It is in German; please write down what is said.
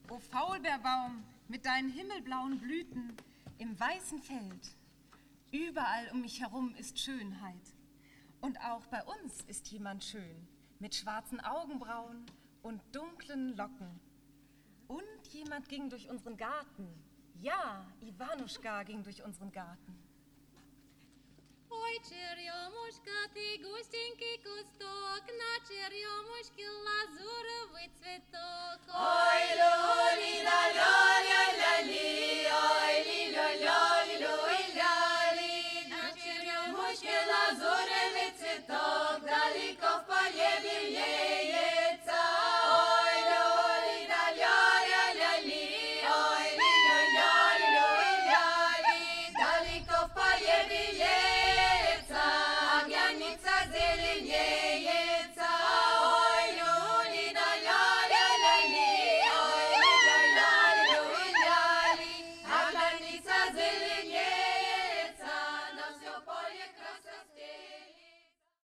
O Faulbeerbaum mit deinen himmelblauen Blüten im weißen Feld. Überall um mich herum ist Schönheit. Und auch bei uns ist jemand schön, mit schwarzen Augenbrauen und dunklen Locken. Und jemand ging durch unseren Garten. Ja, Ivanuschka ging durch unseren Garten. Ой, черемушка, ты густенький кусток, на черемушке лазуровый цветок. Ой,